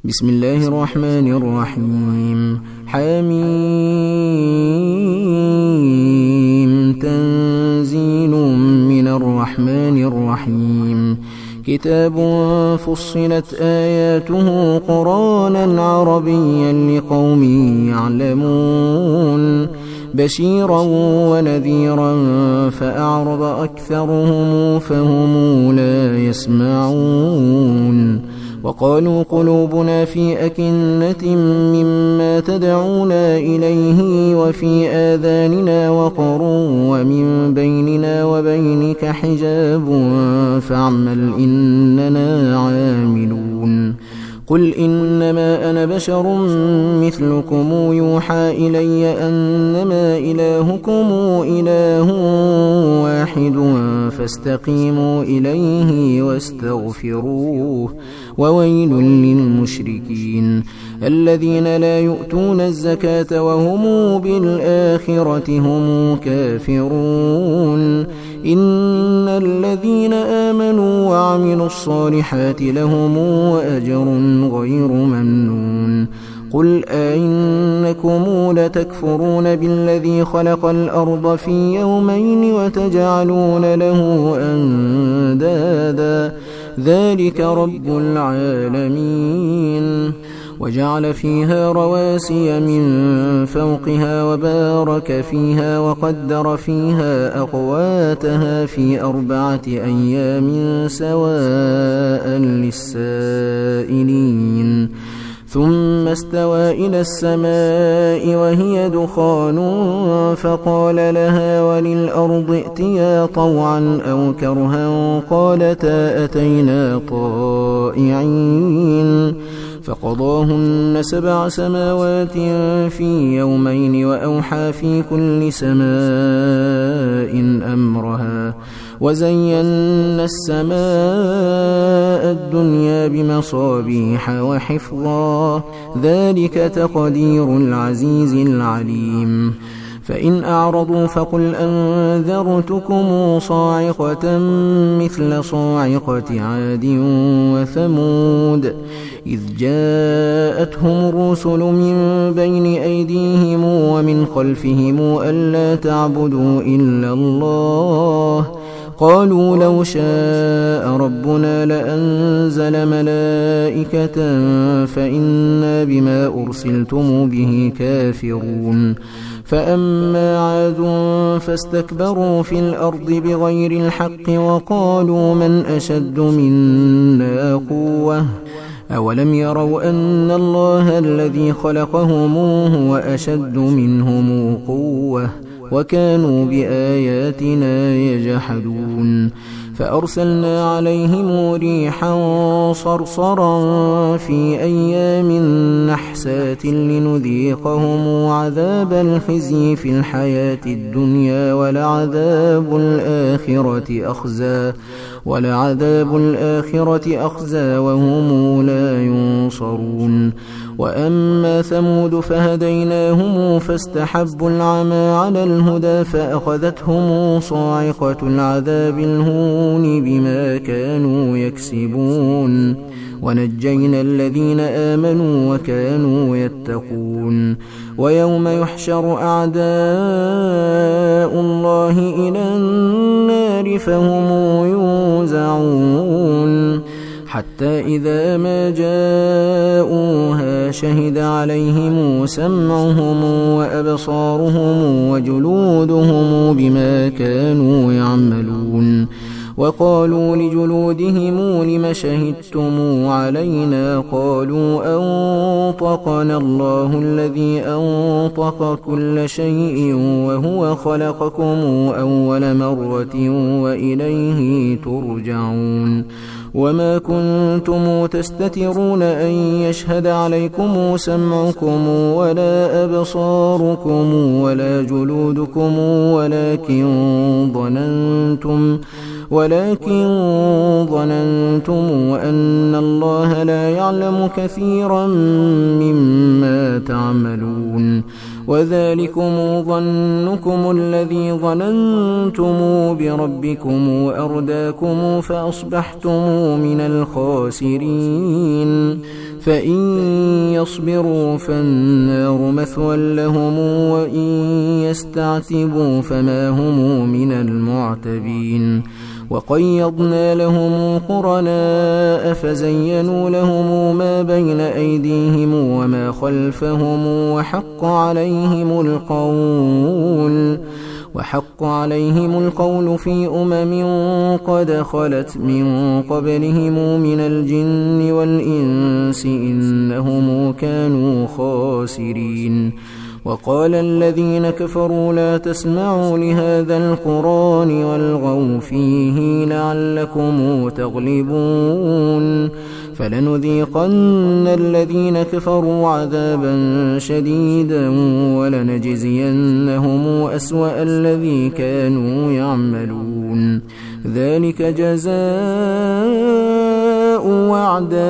بسم الله الرحمن الرحيم. حميم تنزيل من الرحمن الرحيم. كتاب فصلت آياته قرآنا عربيا لقوم يعلمون بشيرا ونذيرا فأعرض أكثرهم فهم لا يسمعون. وقالوا قلوبنا في أكنة مما تدعونا إليه وفي آذاننا وقر ومن بيننا وبينك حجاب فاعمل إننا عاملون. قل إنما أنا بشر مثلكم يوحى إلي أنما إلهكم إله واحد فاستقيموا إليه واستغفروه وويل للمشركين الذين لا يؤتون الزكاة وهم بالآخرة هم كافرون. إن الذين آمنوا وعملوا الصالحات لهم أجر غير ممنون. قل أئنكم لتكفرون بالذي خلق الأرض في يومين وتجعلون له أندادا ذلك رب العالمين. وجعل فيها رواسي من فوقها وبارك فيها وقدر فيها أقواتها في 4 أيام سواء للسائلين. ثم استوى إلى السماء وهي دخان فقال لها وللأرض ائتيا طوعا أو كرها قالتا أتينا طائعين. فقضاهن 7 سماوات في يومين وأوحى في كل سماء أمرها وزينا السماء الدنيا بمصابيح وحفظا ذلك تقدير العزيز العليم. فإن أعرضوا فقل أنذرتكم صاعقة مثل صاعقة عاد وثمود إذ جاءتهم الرسل من بين أيديهم ومن خلفهم ألا تعبدوا إلا الله قالوا لو شاء ربنا لأنزل ملائكة فإنا بما أرسلتم به كافرون. فأما عاد فاستكبروا في الأرض بغير الحق وقالوا من أشد منا قوة أولم يروا أن الله الذي خلقهم هو أشد منهم قوة وكانوا بآياتنا يجحدون. فأرسلنا عليهم ريحا صرصرا في أيام نحسات لنذيقهم عذاب الخزي في الحياة الدنيا ولعذاب الآخرة أخزى وهم لا ينصرون. وأما ثمود فهديناهم فاستحبوا العمى على الهدى فأخذتهم صاعقة العذاب الهون بما كانوا يكسبون ونجينا الذين آمنوا وكانوا يتقون. ويوم يحشر أعداء الله إلى النار فهم يوزعون حتى إذا ما جاءوها شهد عليهم سمعهم وأبصارهم وجلودهم بما كانوا يعملون. وقالوا لجلودهم لم شهدتم علينا قالوا أنطقنا الله الذي أنطق كل شيء وهو خلقكم أول مرة وإليه ترجعون. وما كنتم تستترون أن يشهد عليكم سمعكم ولا أبصاركم ولا جلودكم ولكن ظننتم أن الله لا يعلم كثيرا مما تعملون. وذلكم ظنكم الذي ظننتم بربكم أرداكم فأصبحتم من الخاسرين فإن يصبروا فالنار مثوى لهم وإن يستعتبوا فما هم من المعتبين وقيضنا لهم قرناء فزينوا لهم ما بين أيديهم وما خلفهم وحق عليهم القول في قد خلت من قبلهم من الجن والإنس إنهم كانوا خاسرين وقال الذين كفروا لا تسمعوا لهذا القرآن والغوا فيه لعلكم تغلبون فلنذيقن الذين كفروا عذابا شديدا ولنجزينهم أسوأ الذي كانوا يعملون ذلك جزاء أعداء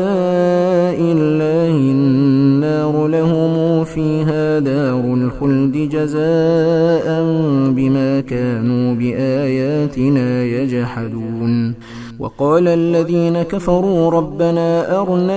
الله النار لهم فيها دار الخلد جزاء بما كانوا بآياتنا يجحدون وقال الذين كفروا ربنا أرنا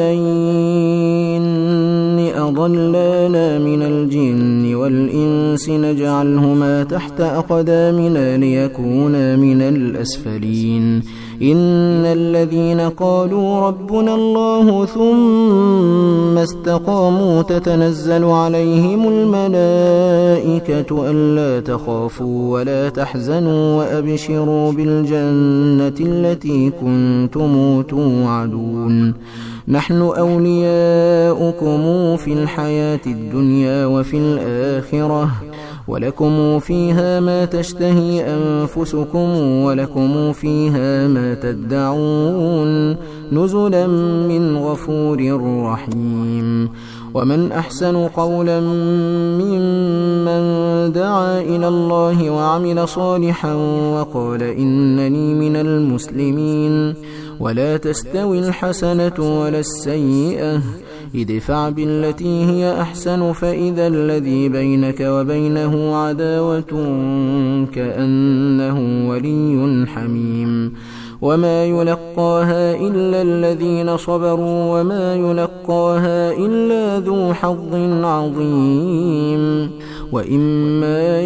الذين أضلانا من الجن والإنس نجعلهما تحت أقدامنا ليكونا من الأسفلين إن الذين قالوا ربنا الله ثم استقاموا تتنزل عليهم الملائكة ألا تخافوا ولا تحزنوا وأبشروا بالجنة التي كنتم توعدون نحن أولياؤكم في الحياة الدنيا وفي الآخرة ولكم فيها ما تشتهي أنفسكم ولكم فيها ما تدعون نزلا من غفور رحيم ومن أحسن قولا ممن دعا إلى الله وعمل صالحا وقال إنني من المسلمين ولا تستوي الحسنة ولا السيئة ادفع بالتي هي أحسن فإذا الذي بينك وبينه عداوة كأنه ولي حميم وما يلقاها إلا الذين صبروا وما يلقاها إلا ذو حظ عظيم وإما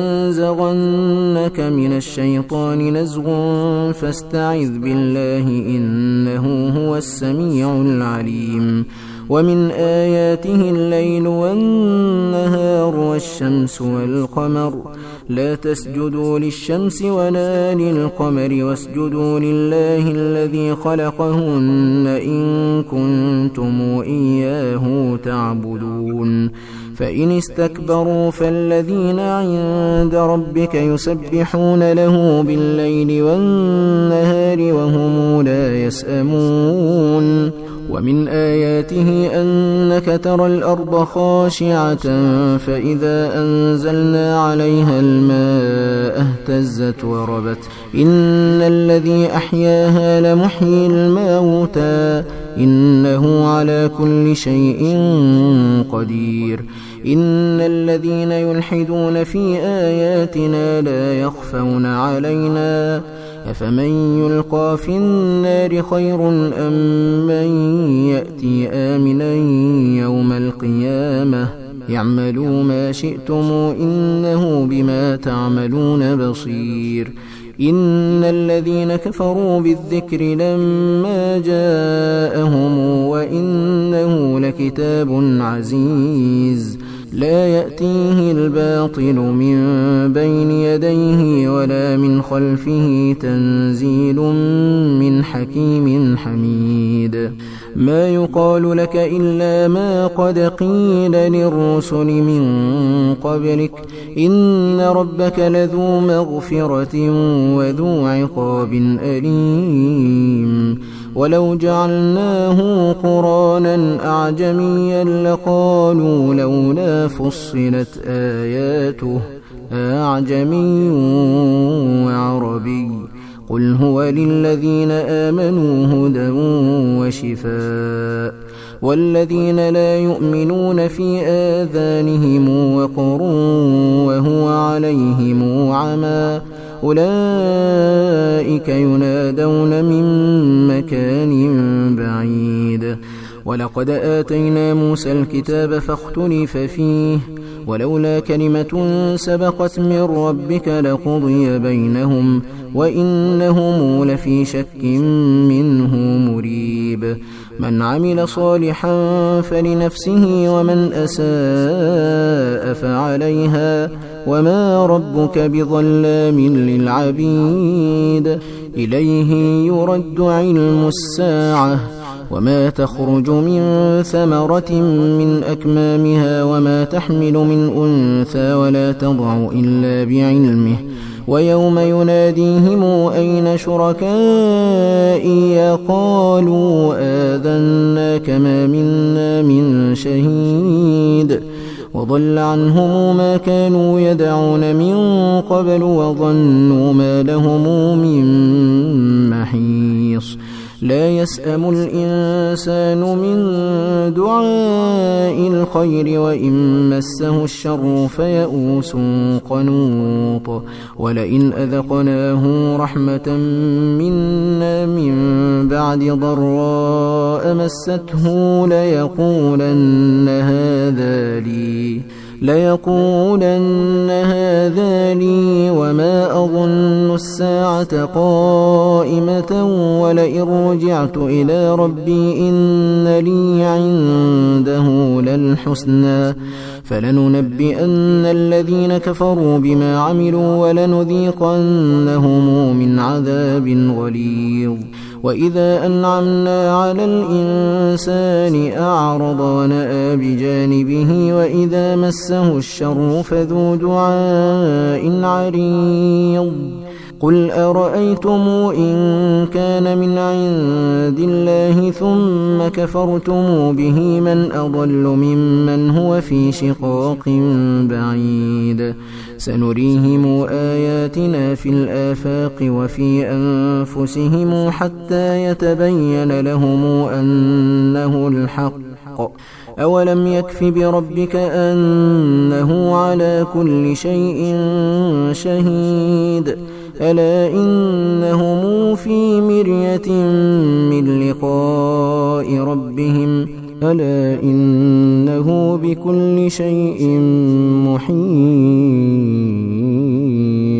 ينزغنك من الشيطان نزغ فاستعذ بالله إنه هو السميع العليم ومن آياته الليل والنهار والشمس والقمر لا تسجدوا للشمس ولا للقمر واسجدوا لله الذي خلقهن إن كنتم إياه تعبدون فإن استكبروا فالذين عند ربك يسبحون له بالليل والنهار وهم لا يسأمون ومن آياته أنك ترى الأرض خاشعة فإذا أنزلنا عليها الماء اهتزت وربت إن الذي أحياها لمحيي الموتى إنه على كل شيء قدير إن الذين يلحدون في آياتنا لا يخفون علينا أفمن يلقى في النار خير أم من يأتي آمنا يوم القيامة اعملوا ما شئتم إنه بما تعملون بصير إن الذين كفروا بالذكر لما جاءهم وإنه لكتاب عزيز لا يأتيه الباطل من بين يديه ولا من خلفه تنزيل من حكيم حميد ما يقال لك إلا ما قد قيل للرسل من قبلك إن ربك لذو مغفرة وذو عقاب أليم ولو جعلناه قرآنا أعجميا لقالوا لولا فصلت آياته أعجمي وعربي قل هو للذين آمنوا هدى وشفاء والذين لا يؤمنون في آذانهم وقر وهو عليهم عمى أولئك ينادون من مكان بعيد ولقد آتينا موسى الكتاب فاختلف فيه ولولا كلمة سبقت من ربك لقضي بينهم وإنهم لفي شك منه مريب من عمل صالحا فلنفسه ومن أساء فعليها وما ربك بظلام للعبيد إليه يرد علم الساعة وما تخرج من ثمرة من أكمامها وما تحمل من أنثى ولا تضع إلا بعلمه ويوم يناديهم أين شركائي قالوا آذناك ما منا من شهيد وضل عنهم ما كانوا يدعون من قبل وظنوا ما لهم من محيص لا يسأم الإنسان من دعاء الخير وإن مسه الشر فيئوس قنوط ولئن أذقناه رحمة منا من بعد ضراء مسته ليقولن هذا لي وما أظن الساعة قائمة ولئن رجعت إلى ربي إن لي عنده للحسنى فلننبئن الذين كفروا بما عملوا ولنذيقنهم من عذاب غليظ وإذا أنعمنا على الإنسان أعرض ونأى بجانبه وإذا مسه الشر فذو دعاء عريض قل أرأيتم إن كان من عند الله ثم كفرتم به من أضل ممن هو في شقاق بعيد سنريهم آياتنا في الآفاق وفي أنفسهم حتى يتبين لهم أنه الحق أولم يكف بربك أنه على كل شيء شهيد ألا إنهم في مرية من لقاء ربهم ألا إنه بكل شيء محيط